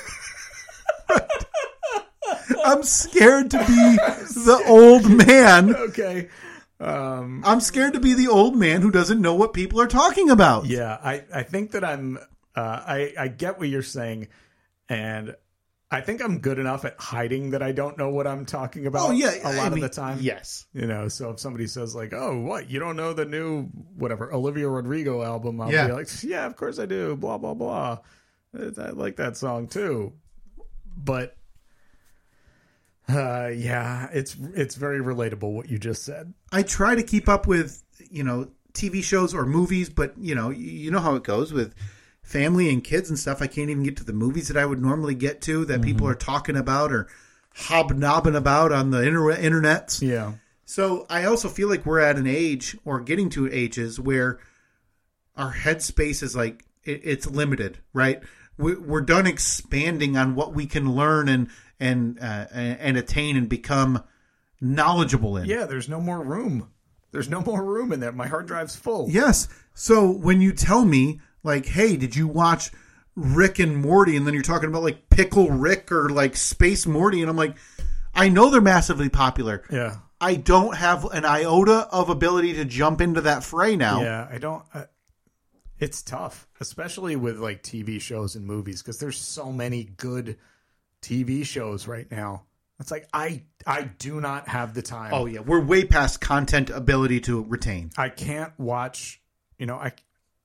I'm scared to be the old man. Okay. Um, I'm scared to be the old man who doesn't know what people are talking about. Yeah, I, I think that I'm, uh, I, I get what you're saying. And I think I'm good enough at hiding that I don't know what I'm talking about oh, yeah, a lot I of mean, the time. Yes. You know, so if somebody says like, oh, what? You don't know the new, whatever, Olivia Rodrigo album? I'll yeah. be like, yeah, of course I do. Blah, blah, blah. I like that song too. But Uh, yeah, it's it's very relatable what you just said. I try to keep up with, you know, T V shows or movies, but, you know, you know how it goes with family and kids and stuff. I can't even get to the movies that I would normally get to that mm-hmm. people are talking about or hobnobbing about on the inter- internets. Yeah. So I also feel like we're at an age or getting to ages where our headspace is like, it, it's limited, right? We, we're done expanding on what we can learn and and uh, and attain and become knowledgeable in. Yeah, there's no more room. There's no more room in there. My hard drive's full. Yes. So when you tell me, like, hey, did you watch Rick and Morty? And then you're talking about, like, Pickle Rick or, like, Space Morty. And I'm like, I know they're massively popular. Yeah. I don't have an iota of ability to jump into that fray now. Yeah, I don't... Uh, it's tough, especially with, like, T V shows and movies, because there's so many good T V shows right now. It's like I I do not have the time. Oh yeah, we're way past content ability to retain. I can't watch, you know, I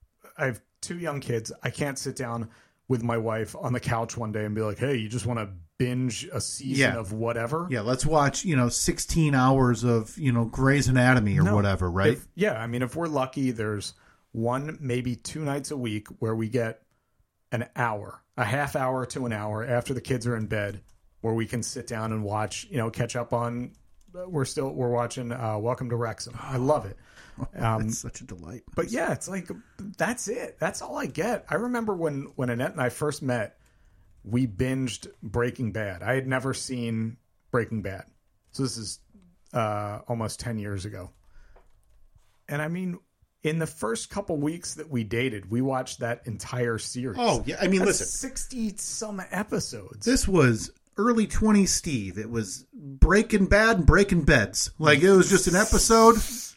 I have two young kids. I can't sit down with my wife on the couch one day and be like, "Hey, you just want to binge a season yeah. of whatever?" Yeah, let's watch, you know, sixteen hours of, you know, Grey's Anatomy or no, whatever, right? If, yeah, I mean, if we're lucky, there's one, maybe two nights a week where we get an hour, a half hour to an hour after the kids are in bed, where we can sit down and watch, you know, catch up on. We're still we're watching uh, Welcome to Wrexham. I love it. Um, it's such a delight. But yeah, it's like that's it. That's all I get. I remember when when Annette and I first met, we binged Breaking Bad. I had never seen Breaking Bad, so this is uh, almost ten years ago. And I mean, in the first couple weeks that we dated, we watched that entire series. Oh, yeah. I mean, That's listen. sixty-some episodes. This was early twenties Steve. It was Breaking Bad and Breaking Beds. Like, it was just an episode.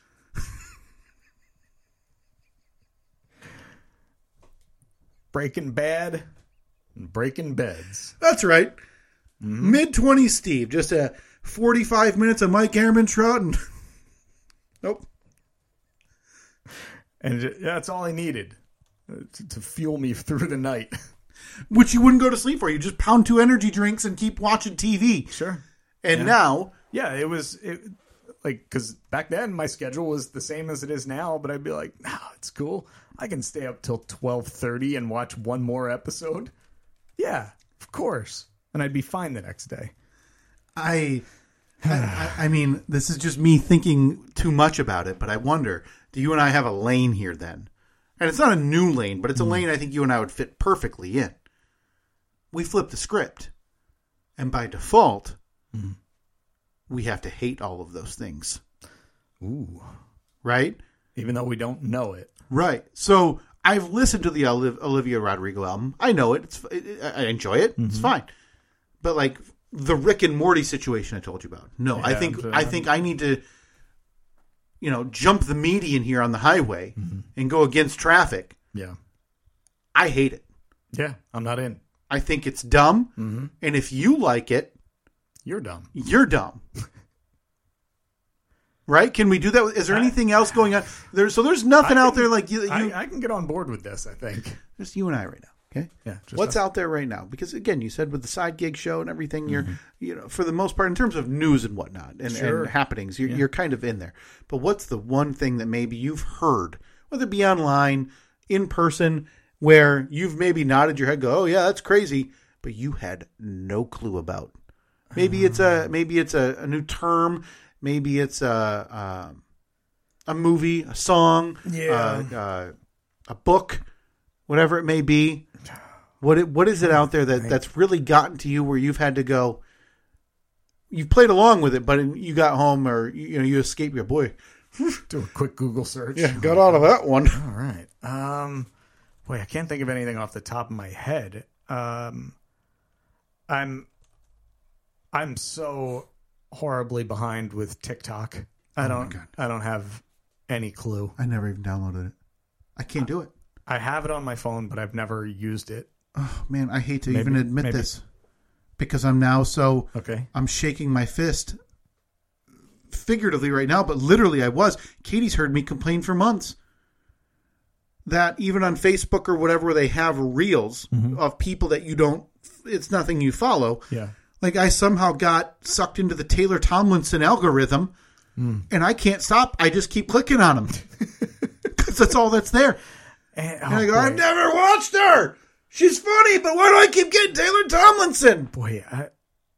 Breaking Bad and Breaking Beds. That's right. Mm-hmm. mid-twenties Steve. Just a forty-five minutes of Mike Ehrmantraut and... Nope. And that's all I needed to, to fuel me through the night. Which you wouldn't go to sleep for. You just pound two energy drinks and keep watching T V. Sure. And yeah. now... Yeah, it was... It, like, because back then my schedule was the same as it is now, but I'd be like, nah, it's cool. I can stay up till twelve thirty and watch one more episode. Yeah, of course. And I'd be fine the next day. I... I, I mean, this is just me thinking too much about it, but I wonder, do you and I have a lane here then? And it's not a new lane, but it's a mm. lane I think you and I would fit perfectly in. We flip the script. And by default, mm. we have to hate all of those things. Ooh. Right? Even though we don't know it. Right. So I've listened to the Olivia Rodrigo album. I know it. It's, it I enjoy it. Mm-hmm. It's fine. But like... the Rick and Morty situation I told you about. No, yeah, I think I think I need to, you know, jump the median here on the highway mm-hmm. and go against traffic. Yeah. I hate it. Yeah, I'm not in. I think it's dumb. Mm-hmm. And if you like it, you're dumb. You're dumb. Right? Can we do that? Is there anything else going on? There, so there's nothing can, out there like you, you. I, I can get on board with this, I think. Just you and I right now. Okay. Yeah. What's us. out there right now? Because again, you said with the side gig show and everything, you're, mm-hmm. you know, for the most part, in terms of news and whatnot and, sure. and happenings, you're, yeah. you're kind of in there. But what's the one thing that maybe you've heard, whether it be online, in person, where you've maybe nodded your head, go, oh yeah, that's crazy, but you had no clue about. Maybe it's a maybe it's a, a new term. Maybe it's a a, a movie, a song, Yeah. uh, uh, a book, whatever it may be. What it, what is it out there that, that's really gotten to you where you've had to go? You've played along with it, but you got home or you know you escaped your boy. Do a quick Google search. Yeah, got out of that one. All right. Um, boy, I can't think of anything off the top of my head. Um, I'm I'm so horribly behind with TikTok. I don't God. I don't have any clue. I never even downloaded it. I can't do it. I have it on my phone, but I've never used it. Oh man, I hate to Maybe- even admit maybe- this because I'm now so Okay. I'm shaking my fist figuratively right now, but literally I was. Katie's heard me complain for months that even on Facebook or whatever, where they have reels of people that you don't, it's nothing you follow. Yeah. Like I somehow got sucked into the Taylor Tomlinson algorithm and I can't stop. I just keep clicking on them because that's all that's there. And, And I oh, go, boy. I've never watched her. She's funny, but why do I keep getting Taylor Tomlinson? Boy, I,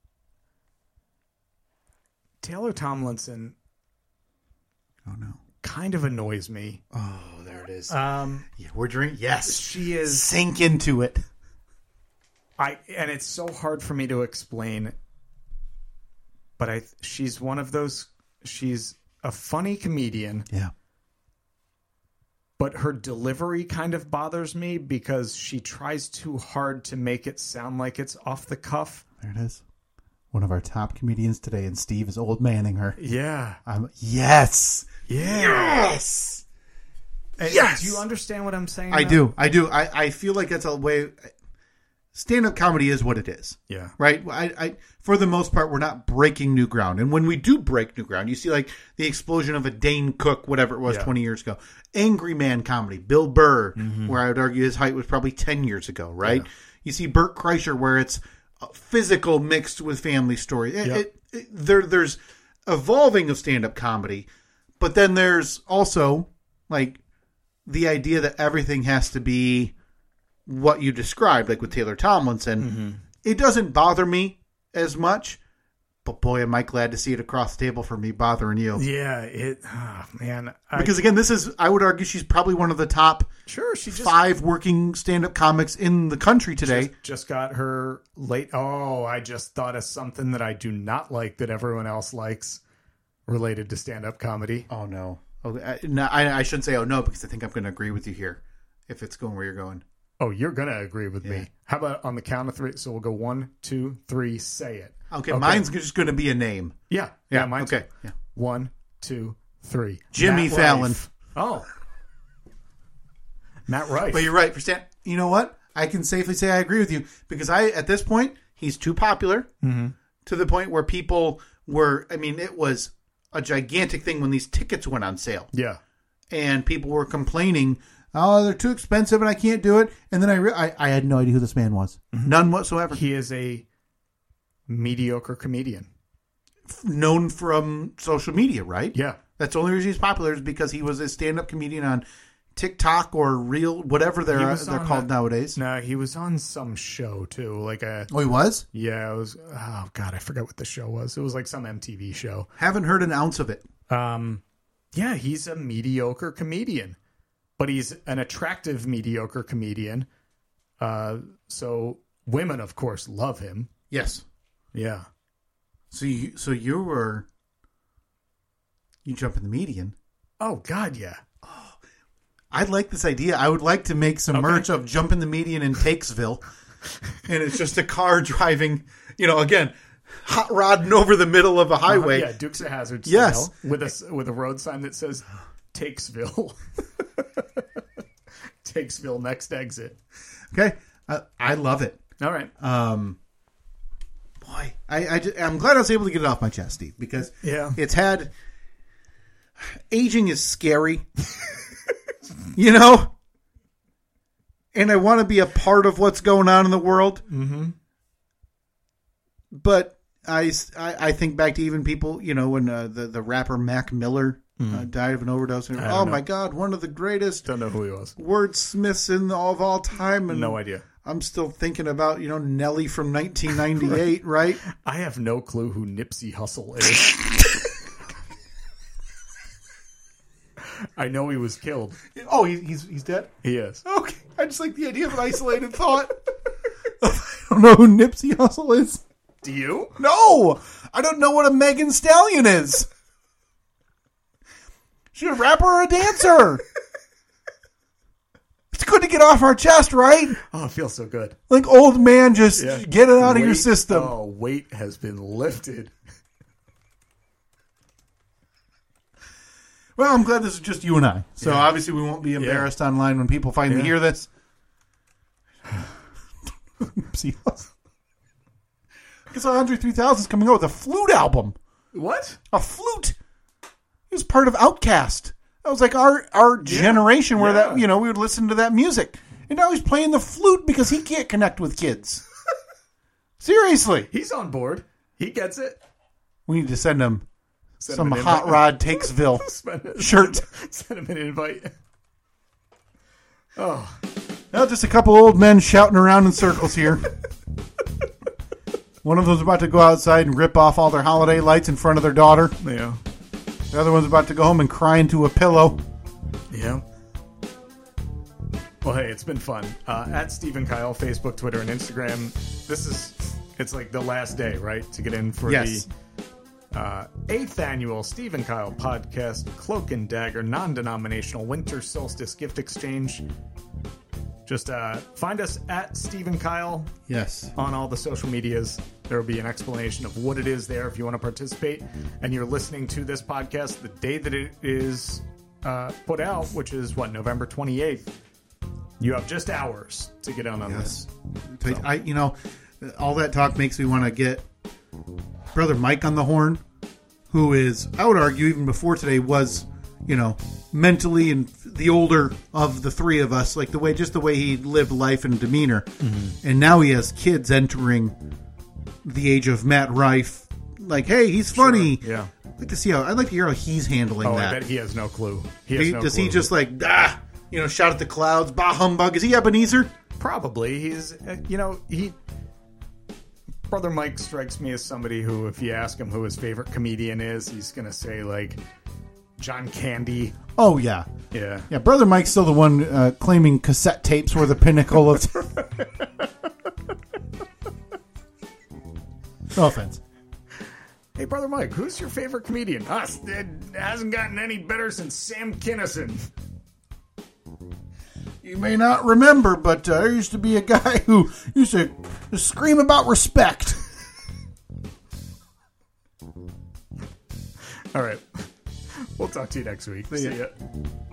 Taylor Tomlinson Oh no. kind of annoys me. Oh, there it is. Um, yeah, we're drinking. Yes. she is. Sink into it. I and it's so hard for me to explain. But I, she's one of those. She's a funny comedian, Yeah. but her delivery kind of bothers me because she tries too hard to make it sound like it's off the cuff. There it is. One of our top comedians today, and Steve is old manning her. Yeah, Um, yes. yeah. Yes. And Yes! Do you understand what I'm saying? I now? do. I do. I, I feel like that's a way. Stand-up comedy is what it is. Yeah. Right? I, I, for the most part, we're not breaking new ground. And when we do break new ground, you see like the explosion of a Dane Cook, whatever it was Yeah. twenty years ago. Angry Man comedy, Bill Burr, where I would argue his height was probably ten years ago, right? Yeah. You see Burt Kreischer, where it's physical mixed with family story. It, Yeah. it, it, there, there's evolving of stand-up comedy, but then there's also like the idea that everything has to be what you described, like with Taylor Tomlinson. Mm-hmm. It doesn't bother me as much, but boy, am I glad to see it across the table for me bothering you. Yeah. It. Oh, man. I, Because again, this is, I would argue she's probably one of the top sure she just five working stand-up comics in the country today. Just, just got her late. Oh, I just thought of something that I do not like that everyone else likes related to stand-up comedy. Oh no. Okay. I, no, I, I shouldn't say oh no, because I think I'm going to agree with you here if it's going where you're going. Oh, you're going to agree with Yeah. me. How about on the count of three? So we'll go one, two, three, say it. Okay, mine's just going to be a name. Yeah. Yeah, mine's okay. Yeah. One, two, three. Jimmy Matt Fallon. Rife. Oh. Matt Rife. But you're right. For Stan, you know what? I can safely say I agree with you because I, at this point, he's too popular to the point where people were. I mean, it was a gigantic thing when these tickets went on sale, Yeah. and people were complaining, "Oh, they're too expensive, and I can't do it." And then I, re- I, I had no idea who this man was, none whatsoever. He is a mediocre comedian. Known from social media, right? Yeah. That's the only reason he's popular is because he was a stand-up comedian on TikTok or Reel, whatever He they're was they're on called that- nowadays. No, he was on some show too. Like a. Oh, he was? Yeah, it was. Oh God, I forgot what the show was. It was like some M T V show. Haven't heard an ounce of it. Um, yeah, he's a mediocre comedian, but he's an attractive mediocre comedian. Uh, so women, of course, love him. Yes. Yeah. So you so you were you jump in the median. Oh God, yeah. I like this idea. I would like to make some Okay. merch of jump in the median in Takesville, and it's just a car driving. You know, again, hot rodding over the middle of a highway. Yeah, Dukes of Hazzard style. Yes. with a with a road sign that says Takesville. Takesville next exit. Okay, I, I love it. All right. Um, boy, I, I just, I'm glad I was able to get it off my chest, Steve, because Yeah. it's had aging is scary, you know, and I want to be a part of what's going on in the world. Mm-hmm. But I, I, I think back to even people, you know, when uh, the the rapper Mac Miller uh, died of an overdose. And, I don't oh know. my God, one of the greatest Don't know who he was. wordsmiths in the, of all time. And No idea. I'm still thinking about, you know, Nelly from nineteen ninety-eight, right? I have no clue who Nipsey Hussle is. I know he was killed. Oh, he, he's he's dead? He is. Okay. I just like the idea of an isolated thought. I don't know who Nipsey Hussle is. Do you? No! I don't know what a Megan Stallion is. She a rapper or a dancer? It's good to get off our chest, right? Oh, it feels so good. Like old man, just Yeah. get it out of your Weight- system. Oh, weight has been lifted. Well, I'm glad this is just you and I. So Yeah. obviously we won't be embarrassed online when people finally Yeah. hear this. See, because Andre three thousand is coming out with a flute album. What? A flute. He was part of Outkast. That was like our our generation where yeah. that, you know, we would listen to that music. And now he's playing the flute because he can't connect with kids. Seriously. He's on board. He gets it. We need to send him Send some him an Hot invite. Rod Takesville Send- shirt. Send him an invite. Oh, Now just a couple old men shouting around in circles here. One of them's about to go outside and rip off all their holiday lights in front of their daughter. yeah. The other one's about to go home and cry into a pillow. Yeah. Well, hey, it's been fun. Uh, at Stephen Kyle, Facebook, Twitter, and Instagram. This is, it's like the last day, right? To get in for Yes. the uh, eighth annual Stephen Kyle podcast, Cloak and Dagger, non-denominational winter solstice gift exchange. Just uh, find us at Stephen Kyle Yes. on all the social medias. There will be an explanation of what it is there if you want to participate. And you're listening to this podcast the day that it is uh, put out, which is, what, November twenty-eighth. You have just hours to get on on Yes. this. I, you know, all that talk makes me want to get Brother Mike on the horn, who is, I would argue, even before today, was, you know, mentally and the older of the three of us, like the way, just the way he lived life and demeanor. Mm-hmm. And now he has kids entering the age of Matt Rife. Like, hey, he's funny. Sure, yeah. I'd like to see how, I'd like to hear how he's handling Oh, that. I bet he has no clue. He has He- no does clue. he just like, ah, you know, shout at the clouds, bah humbug? Is he Ebenezer? Probably. He's, uh, you know, he... Brother Mike strikes me as somebody who, if you ask him who his favorite comedian is, he's going to say, like, John Candy. Oh, yeah. Yeah. Yeah, Brother Mike's still the one uh, claiming cassette tapes were the pinnacle of... No offense. Hey, Brother Mike, who's your favorite comedian? Us. It hasn't gotten any better since Sam Kinison. You may not remember, but uh, there used to be a guy who used to scream about respect. All right. We'll talk to you next week. See ya.